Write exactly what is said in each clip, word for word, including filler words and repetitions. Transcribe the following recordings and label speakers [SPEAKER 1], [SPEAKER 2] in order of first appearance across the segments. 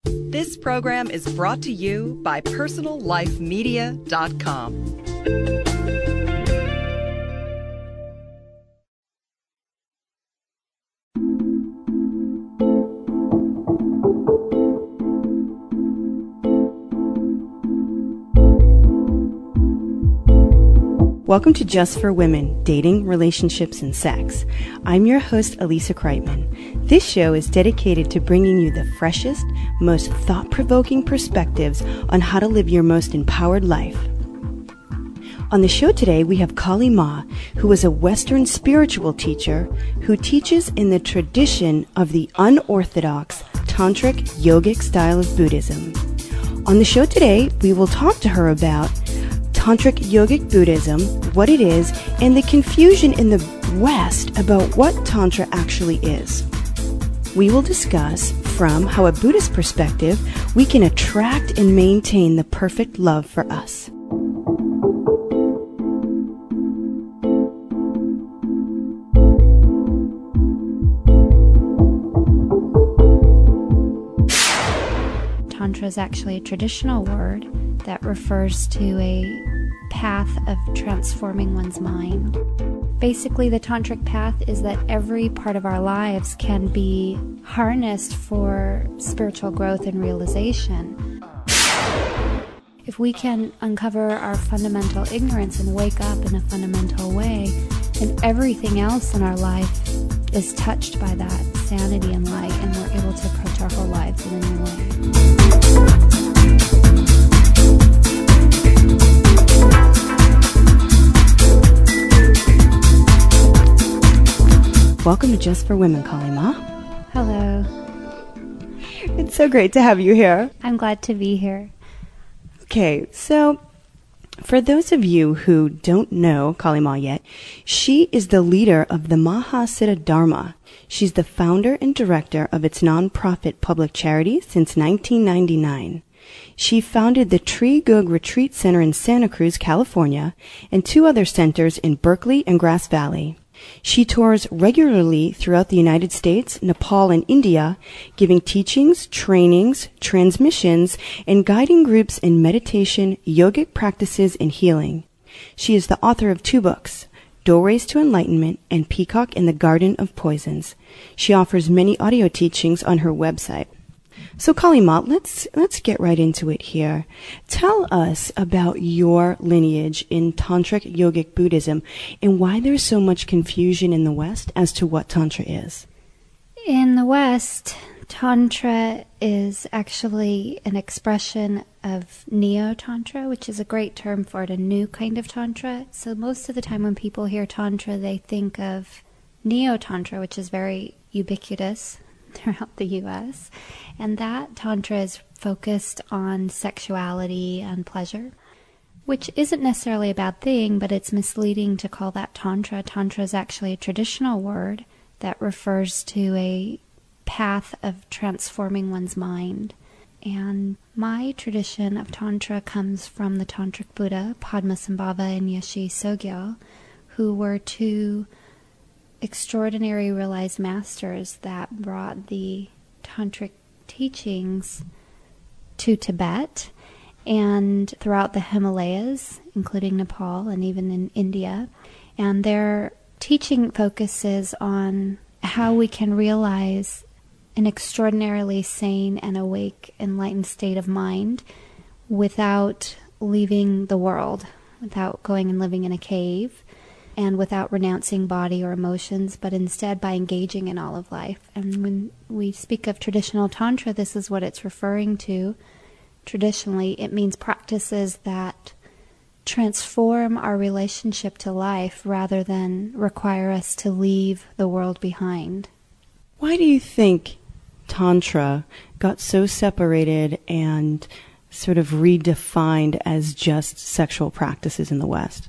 [SPEAKER 1] This program is brought to you by personal life media dot com.
[SPEAKER 2] Welcome to Just for Women, Dating, Relationships, and Sex. I'm your host, Elisa Kreitman. This show is dedicated to bringing you the freshest, most thought-provoking perspectives on how to live your most empowered life. On the show today, we have Kali Ma, who is a Western spiritual teacher who teaches in the tradition of the unorthodox Tantric yogic style of Buddhism. On the show today, we will talk to her about Tantric yogic Buddhism, what it is, and the confusion in the West about what Tantra actually is. We will discuss from how a Buddhist perspective we can attract and maintain the perfect love for us.
[SPEAKER 3] Tantra is actually a traditional word that refers to a path of transforming one's mind. Basically, the tantric path is that every part of our lives can be harnessed for spiritual growth and realization. If we can uncover our fundamental ignorance and wake up in a fundamental way, then everything else in our life is touched by that sanity and light, and we're able to approach our whole lives in a new way.
[SPEAKER 2] Welcome to Just for Women, Kali Ma.
[SPEAKER 3] Hello.
[SPEAKER 2] It's so great to have you here.
[SPEAKER 3] I'm glad to be here.
[SPEAKER 2] Okay, so for those of you who don't know Kali Ma yet, she is the leader of the Mahasiddha Dharma. She's the founder and director of its nonprofit public charity since nineteen ninety-nine. She founded the Tree Gug Retreat Center in Santa Cruz, California, and two other centers in Berkeley and Grass Valley. She tours regularly throughout the United States, Nepal, and India, giving teachings, trainings, transmissions, and guiding groups in meditation, yogic practices, and healing. She is the author of two books, Doorways to Enlightenment and Peacock in the Garden of Poisons. She offers many audio teachings on her website. So Kali Ma, let's let's get right into it here. Tell us about your lineage in Tantric yogic Buddhism and why there's so much confusion in the West as to what Tantra is.
[SPEAKER 3] In the West, Tantra is actually an expression of Neo-Tantra, which is a great term for it, a new kind of Tantra. So most of the time when people hear Tantra, they think of Neo-Tantra, which is very ubiquitous throughout the U S, and that Tantra is focused on sexuality and pleasure, which isn't necessarily a bad thing, but it's misleading to call that Tantra. Tantra is actually a traditional word that refers to a path of transforming one's mind. And my tradition of Tantra comes from the Tantric Buddha, Padmasambhava and Yeshe Sogyo, who were two extraordinary realized masters that brought the Tantric teachings to Tibet and throughout the Himalayas, including Nepal and even in India. And their teaching focuses on how we can realize an extraordinarily sane and awake, enlightened state of mind without leaving the world, without going and living in a cave, and without renouncing body or emotions, but instead by engaging in all of life. And when we speak of traditional Tantra, this is what it's referring to. Traditionally, it means practices that transform our relationship to life rather than require us to leave the world behind.
[SPEAKER 2] Why do you think Tantra got so separated and sort of redefined as just sexual practices in the West?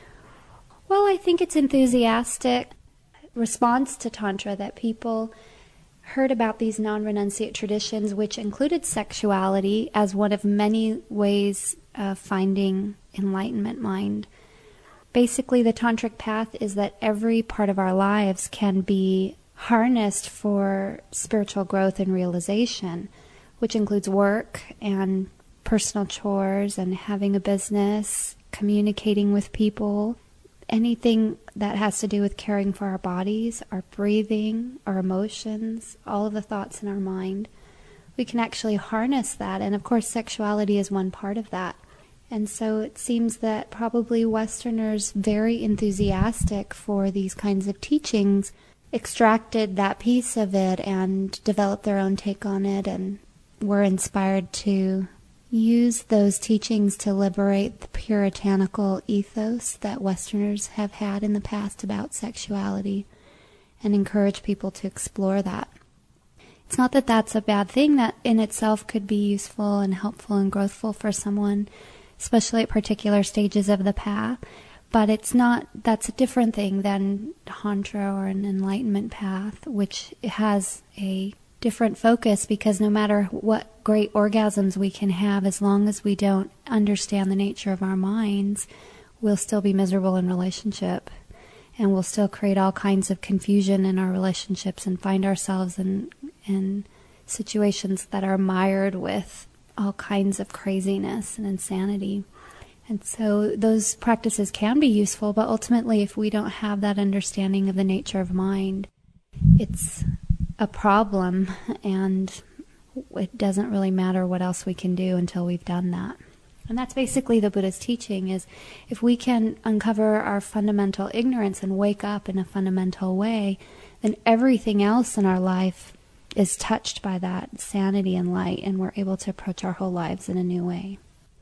[SPEAKER 3] Well, I think it's enthusiastic response to Tantra that people heard about these non-renunciate traditions, which included sexuality as one of many ways of finding enlightenment mind. Basically, the tantric path is that every part of our lives can be harnessed for spiritual growth and realization. which includes work and personal chores and having a business, communicating with people, anything that has to do with caring for our bodies, our breathing, our emotions, all of the thoughts in our mind. We can actually harness that, and of course sexuality is one part of that. And so it seems that probably Westerners, very enthusiastic for these kinds of teachings, extracted that piece of it and developed their own take on it, and were inspired to use those teachings to liberate the puritanical ethos that Westerners have had in the past about sexuality and encourage people to explore that. It's not that that's a bad thing. That in itself could be useful and helpful and growthful for someone, especially at particular stages of the path. But it's not, that's a different thing than Tantra or an enlightenment path, which has a different focus, because no matter what great orgasms we can have, as long as we don't understand the nature of our minds, we'll still be miserable in relationship. And we'll still create all kinds of confusion in our relationships and find ourselves in, in situations that are mired with all kinds of craziness and insanity. And so those practices can be useful, but ultimately if we don't have that understanding of the nature of mind, it's a problem, and it doesn't really matter what else we can do until we've done that. And that's basically the Buddha's teaching, is if we can uncover our fundamental ignorance and wake up in a fundamental way, then everything else in our life is touched by that sanity and light, and we're able to approach our whole lives in a new way.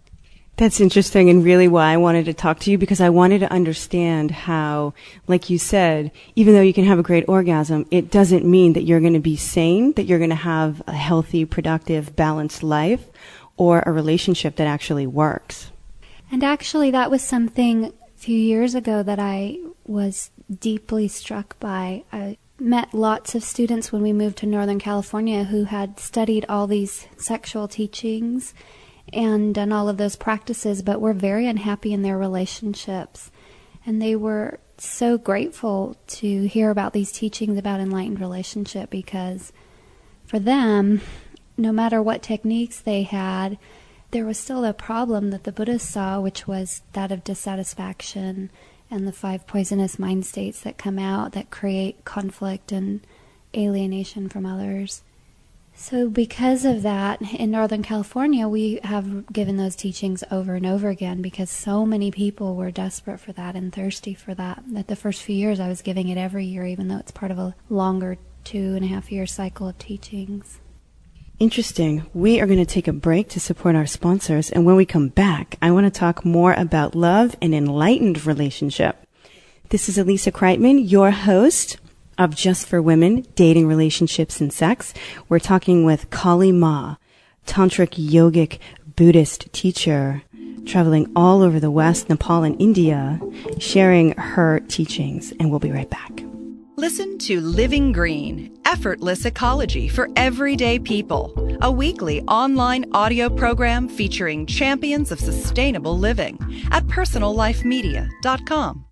[SPEAKER 2] That's interesting, and really why I wanted to talk to you, because I wanted to understand how, like you said, even though you can have a great orgasm, it doesn't mean that you're going to be sane, that you're going to have a healthy, productive, balanced life, or a relationship that actually works.
[SPEAKER 3] And actually, that was something a few years ago that I was deeply struck by. I met lots of students when we moved to Northern California who had studied all these sexual teachings and done all of those practices, but were very unhappy in their relationships. And they were so grateful to hear about these teachings about enlightened relationship, because for them, no matter what techniques they had, there was still a problem that the Buddha saw, which was that of dissatisfaction and the five poisonous mind states that come out that create conflict and alienation from others. So because of that, in Northern California, we have given those teachings over and over again, because so many people were desperate for that and thirsty for that, that the first few years I was giving it every year, even though it's part of a longer two and a half year cycle of teachings.
[SPEAKER 2] Interesting. We are going to take a break to support our sponsors, and when we come back, I want to talk more about love and enlightened relationship. This is Elisa Kreitman, your host of Just for Women, Dating, Relationships, and Sex. We're talking with Kali Ma, tantric yogic Buddhist teacher, traveling all over the West, Nepal, and India, sharing her teachings, and we'll be right back.
[SPEAKER 1] Listen to Living Green, Effortless Ecology for Everyday People, a weekly online audio program featuring champions of sustainable living at personal life media dot com.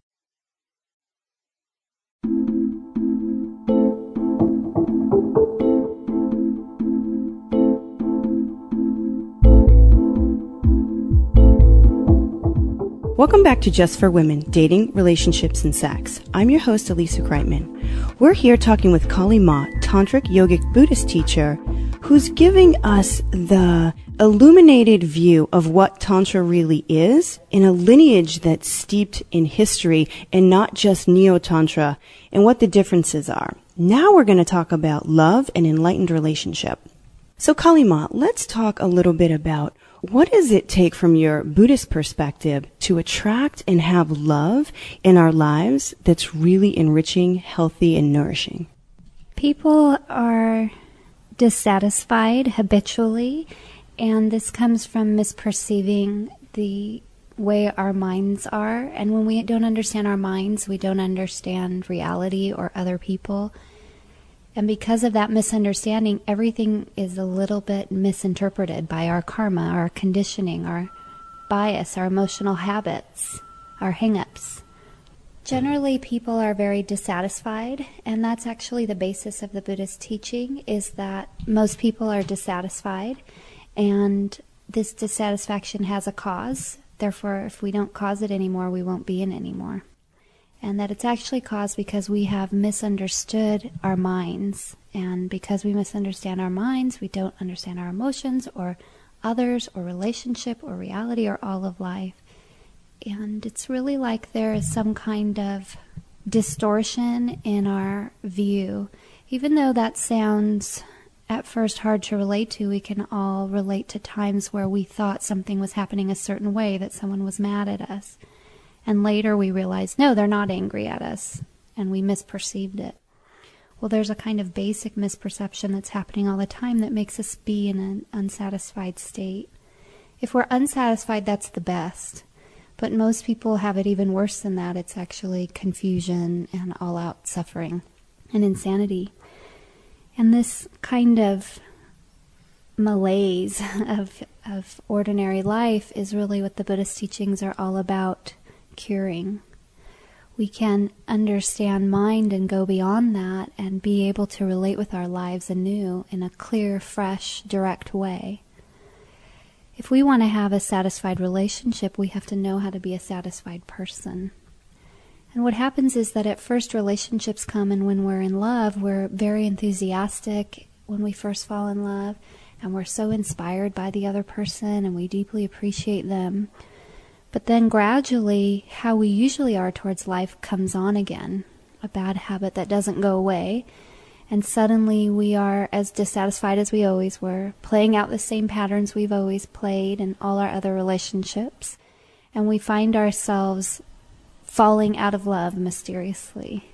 [SPEAKER 2] Welcome back to Just for Women, Dating, Relationships, and Sex. I'm your host, Elisa Kreitman. We're here talking with Kali Ma, tantric yogic Buddhist teacher, who's giving us the illuminated view of what Tantra really is in a lineage that's steeped in history and not just Neo-Tantra, and what the differences are. Now we're going to talk about love and enlightened relationship. So Kali Ma, let's talk a little bit about what does it take from your Buddhist perspective to attract and have love in our lives that's really enriching, healthy, and nourishing?
[SPEAKER 3] People are dissatisfied habitually, and this comes from misperceiving the way our minds are. And when we don't understand our minds, we don't understand reality or other people. And because of that misunderstanding, everything is a little bit misinterpreted by our karma, our conditioning, our bias, our emotional habits, our hang-ups. Generally, people are very dissatisfied, and that's actually the basis of the Buddhist teaching, is that most people are dissatisfied, and this dissatisfaction has a cause. Therefore, if we don't cause it anymore, we won't be in anymore. And that it's actually caused because we have misunderstood our minds, and because we misunderstand our minds, we don't understand our emotions or others or relationship or reality or all of life. And it's really like there is some kind of distortion in our view. Even though that sounds at first hard to relate to, we can all relate to times where we thought something was happening a certain way, that someone was mad at us. And later we realized, no, they're not angry at us, and we misperceived it. Well, there's a kind of basic misperception that's happening all the time that makes us be in an unsatisfied state. If we're unsatisfied, that's the best. But most people have it even worse than that. It's actually confusion and all-out suffering and insanity. And this kind of malaise of, of ordinary life is really what the Buddhist teachings are all about curing. We can understand mind and go beyond that and be able to relate with our lives anew in a clear, fresh, direct way. If we want to have a satisfied relationship, we have to know how to be a satisfied person. And what happens is that at first relationships come, and when we're in love, we're very enthusiastic when we first fall in love, and we're so inspired by the other person, and we deeply appreciate them. But then gradually, how we usually are towards life comes on again, a bad habit that doesn't go away. And suddenly we are as dissatisfied as we always were, playing out the same patterns we've always played in all our other relationships. And we find ourselves falling out of love mysteriously.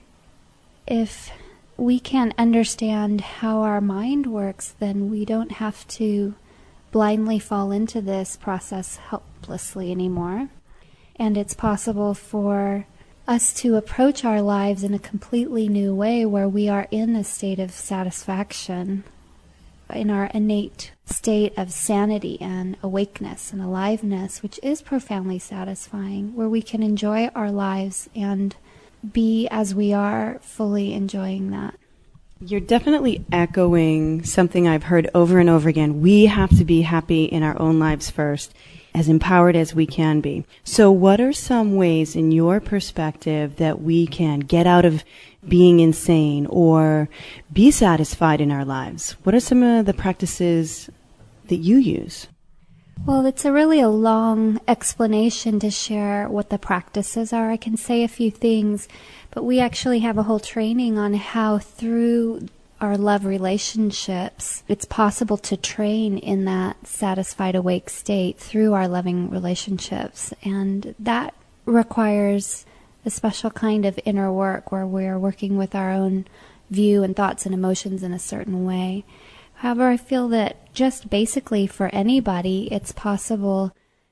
[SPEAKER 3] If we can't understand how our mind works, then we don't have to blindly fall into this process helplessly anymore. And it's possible for us to approach our lives in a completely new way, where we are in a state of satisfaction, in our innate state of sanity and awakeness and aliveness, which is profoundly satisfying, where we can enjoy our lives and be as we are, fully enjoying that.
[SPEAKER 2] You're definitely echoing something I've heard over and over again. We have to be happy in our own lives first, as empowered as we can be. So what are some ways, in your perspective, that we can get out of being insane or be satisfied in our lives? What are some of the practices that you use?
[SPEAKER 3] Well, it's a really a long explanation to share what the practices are. I can say a few things, but we actually have a whole training on how through our love relationships, it's possible to train in that satisfied, awake state through our loving relationships. And that requires a special kind of inner work where we're working with our own view and thoughts and emotions in a certain way. However, I feel that just basically for anybody, it's possible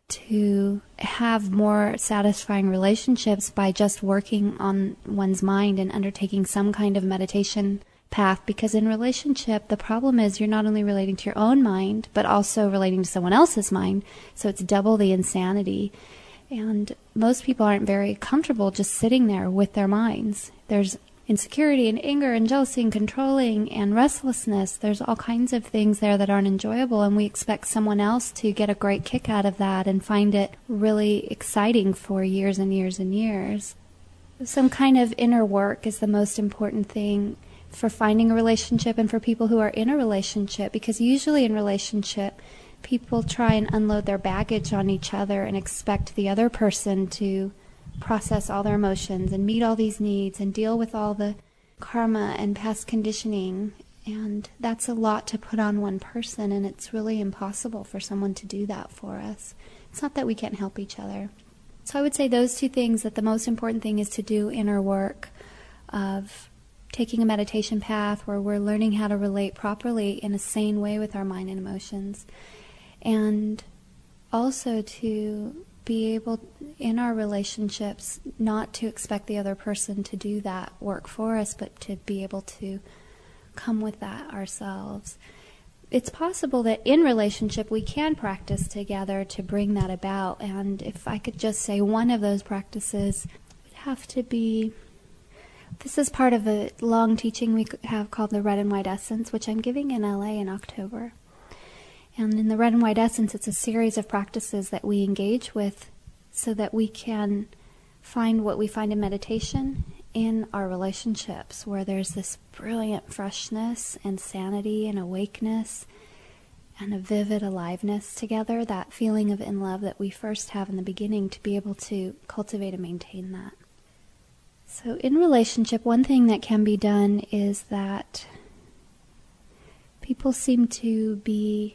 [SPEAKER 3] to have more satisfying relationships by just working on one's mind and undertaking some kind of meditation path. Because in relationship, the problem is you're not only relating to your own mind, but also relating to someone else's mind. So it's double the insanity. And most people aren't very comfortable just sitting there with their minds. There's insecurity and anger and jealousy and controlling and restlessness. There's all kinds of things there that aren't enjoyable, and we expect someone else to get a great kick out of that and find it really exciting for years and years and years. Some kind of inner work is the most important thing for finding a relationship and for people who are in a relationship, because usually in relationship, people try and unload their baggage on each other and expect the other person to process all their emotions and meet all these needs and deal with all the karma and past conditioning. And that's a lot to put on one person, and it's really impossible for someone to do that for us. It's not that we can't help each other. So I would say those two things, that the most important thing is to do inner work of taking a meditation path where we're learning how to relate properly in a sane way with our mind and emotions. And also to be able, in our relationships, not to expect the other person to do that work for us, but to be able to come with that ourselves. It's possible that in relationship we can practice together to bring that about. And if I could just say one of those practices would have to be... This is part of a long teaching we have called the Red and White Essence, which I'm giving in L A in October. And in the Red and White Essence, it's a series of practices that we engage with so that we can find what we find in meditation in our relationships, where there's this brilliant freshness and sanity and awakeness and a vivid aliveness together, that feeling of in love that we first have in the beginning, to be able to cultivate and maintain that. So in relationship, one thing that can be done is that people seem to be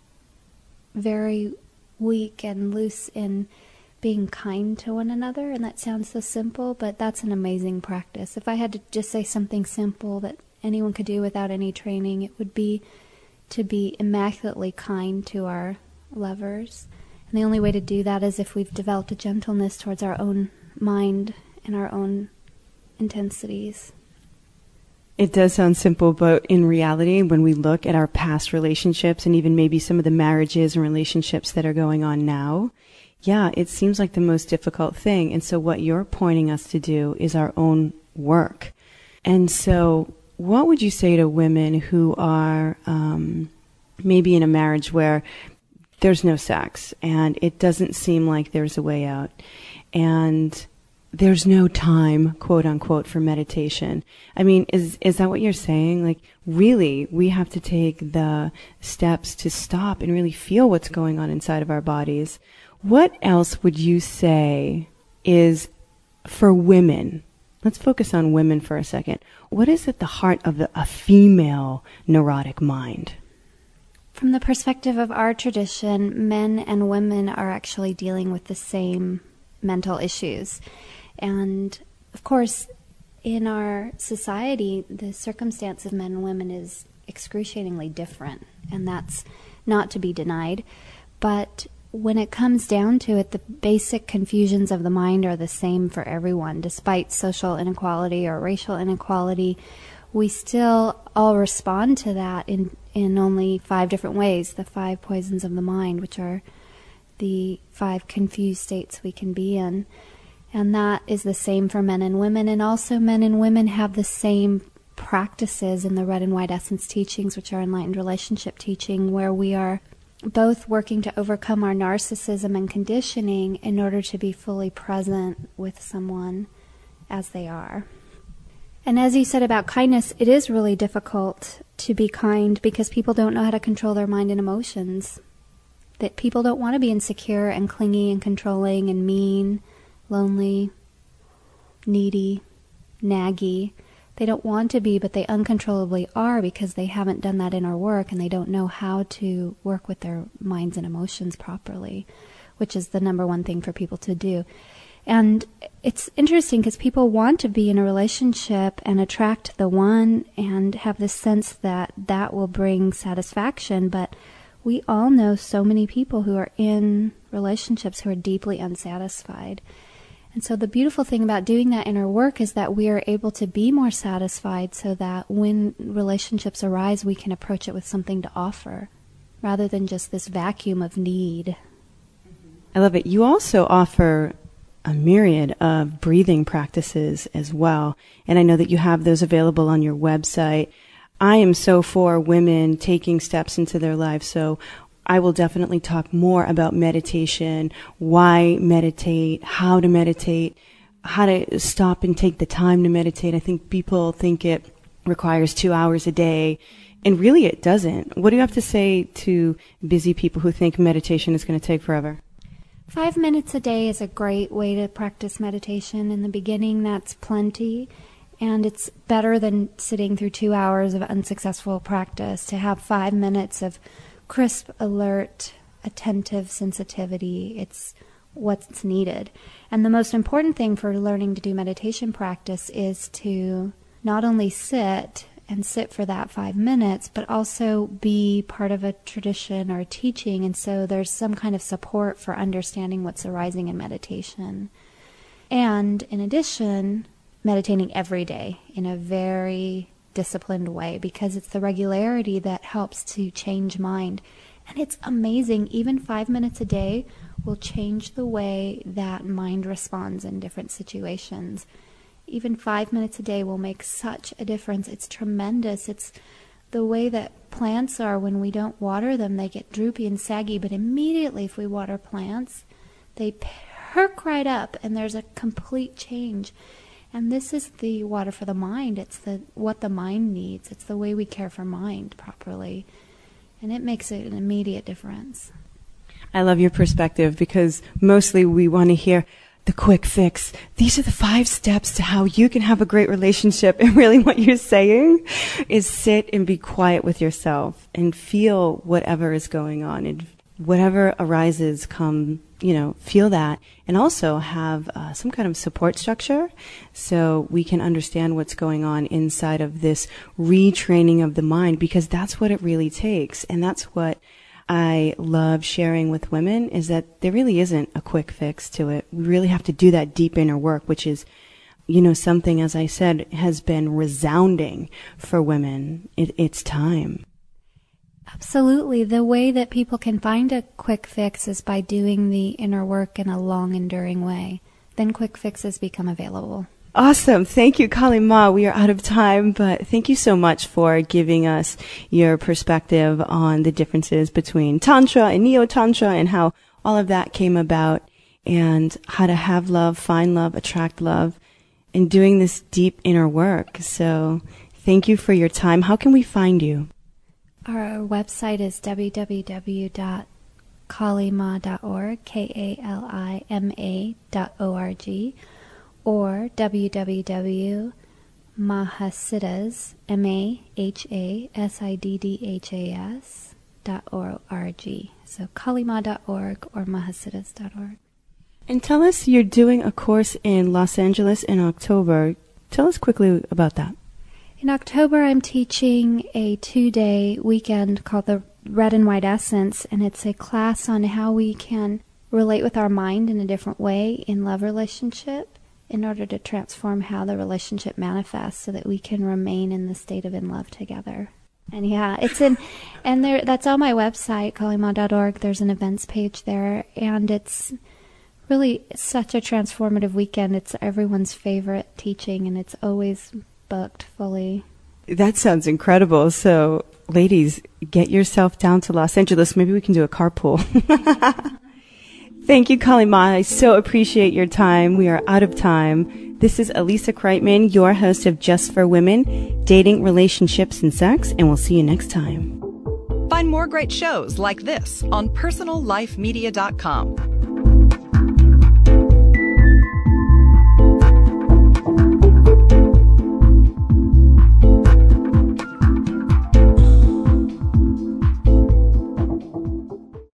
[SPEAKER 3] very weak and loose in being kind to one another, and that sounds so simple, but that's an amazing practice. If I had to just say something simple that anyone could do without any training, it would be to be immaculately kind to our lovers. And the only way to do that is if we've developed a gentleness towards our own mind and our own intensities.
[SPEAKER 2] It does sound simple, but in reality, when we look at our past relationships and even maybe some of the marriages and relationships that are going on now, yeah, it seems like the most difficult thing. And so what you're pointing us to do is our own work. And so what would you say to women who are um, maybe in a marriage where there's no sex and it doesn't seem like there's a way out, and there's no time, quote unquote, for meditation? I mean, is is that what you're saying? Like, really, we have to take the steps to stop and really feel what's going on inside of our bodies. What else would you say is for women? Let's focus on women for a second. What is at the heart of the, a female neurotic mind?
[SPEAKER 3] From the perspective of our tradition, men and women are actually dealing with the same mental issues. And, of course, in our society, the circumstance of men and women is excruciatingly different, and that's not to be denied. But when it comes down to it, the basic confusions of the mind are the same for everyone. Despite social inequality or racial inequality, we still all respond to that in, in only five different ways, the five poisons of the mind, which are the five confused states we can be in. And that is the same for men and women. And also men and women have the same practices in the Red and White Essence teachings, which are enlightened relationship teaching, where we are both working to overcome our narcissism and conditioning in order to be fully present with someone as they are. And as you said about kindness, it is really difficult to be kind because people don't know how to control their mind and emotions. That people don't want to be insecure and clingy and controlling and mean, lonely, needy, naggy. They don't want to be, but they uncontrollably are because they haven't done that inner work and they don't know how to work with their minds and emotions properly, which is the number one thing for people to do. And it's interesting because people want to be in a relationship and attract the one and have this sense that that will bring satisfaction, but we all know so many people who are in relationships who are deeply unsatisfied. And so the beautiful thing about doing that inner work is that we are able to be more satisfied so that when relationships arise, we can approach it with something to offer rather than just this vacuum of need.
[SPEAKER 2] I love it. You also offer a myriad of breathing practices as well. And I know that you have those available on your website. I am so for women taking steps into their lives, so I will definitely talk more about meditation, why meditate, how to meditate, how to stop and take the time to meditate. I think people think it requires two hours a day, and really it doesn't. What do you have to say to busy people who think meditation is going to take forever?
[SPEAKER 3] Five minutes a day is a great way to practice meditation. In the beginning, that's plenty. And it's better than sitting through two hours of unsuccessful practice to have five minutes of crisp, alert, attentive sensitivity. It's what's needed. And the most important thing for learning to do meditation practice is to not only sit and sit for that five minutes, but also be part of a tradition or a teaching. And so there's some kind of support for understanding what's arising in meditation. And in addition, meditating every day in a very disciplined way, because it's the regularity that helps to change mind. And it's amazing. Even five minutes a day will change the way that mind responds in different situations. Even five minutes a day will make such a difference. It's tremendous. It's the way that plants are when we don't water them. They get droopy and saggy, but immediately if we water plants, they perk right up, and there's a complete change. And this is the water for the mind. It's the what the mind needs. It's the way we care for mind properly. And it makes an immediate difference.
[SPEAKER 2] I love your perspective, because mostly we want to hear the quick fix. These are the five steps to how you can have a great relationship. And really what you're saying is sit and be quiet with yourself and feel whatever is going on. And whatever arises, come, you know, feel that. And also have uh, some kind of support structure so we can understand what's going on inside of this retraining of the mind, because that's what it really takes. And that's what I love sharing with women, is that there really isn't a quick fix to it. We really have to do that deep inner work, which is, you know, something, as I said, has been resounding for women. It, it's time.
[SPEAKER 3] Absolutely. The way that people can find a quick fix is by doing the inner work in a long, enduring way. Then quick fixes become available.
[SPEAKER 2] Awesome. Thank you, Kali Ma. We are out of time, but thank you so much for giving us your perspective on the differences between Tantra and Neo-Tantra and how all of that came about, and how to have love, find love, attract love, and doing this deep inner work. So thank you for your time. How can we find you?
[SPEAKER 3] Our website is w w w dot kalima dot org, K A L I M A dot O R G, or w w w dot mahasiddhas, M A H A S I D D H A S, dot O R G. So kalima dot org or mahasiddhas dot org.
[SPEAKER 2] And tell us, you're doing a course in Los Angeles in October. Tell us quickly about that.
[SPEAKER 3] In October, I'm teaching a two-day weekend called the Red and White Essence, and it's a class on how we can relate with our mind in a different way in love relationship in order to transform how the relationship manifests so that we can remain in the state of in love together. And yeah, it's in, and there, that's on my website, kalima dot org. There's an events page there, and it's really such a transformative weekend. It's everyone's favorite teaching, and it's always booked fully.
[SPEAKER 2] That sounds incredible. So, ladies, get yourself down to Los Angeles. Maybe we can do a carpool. Thank you, Kali Ma. I so appreciate your time. We are out of time. This is Elisa Kreitman, your host of Just for Women, Dating, Relationships, and Sex, and we'll see you next time.
[SPEAKER 1] Find more great shows like this on personal life media dot com.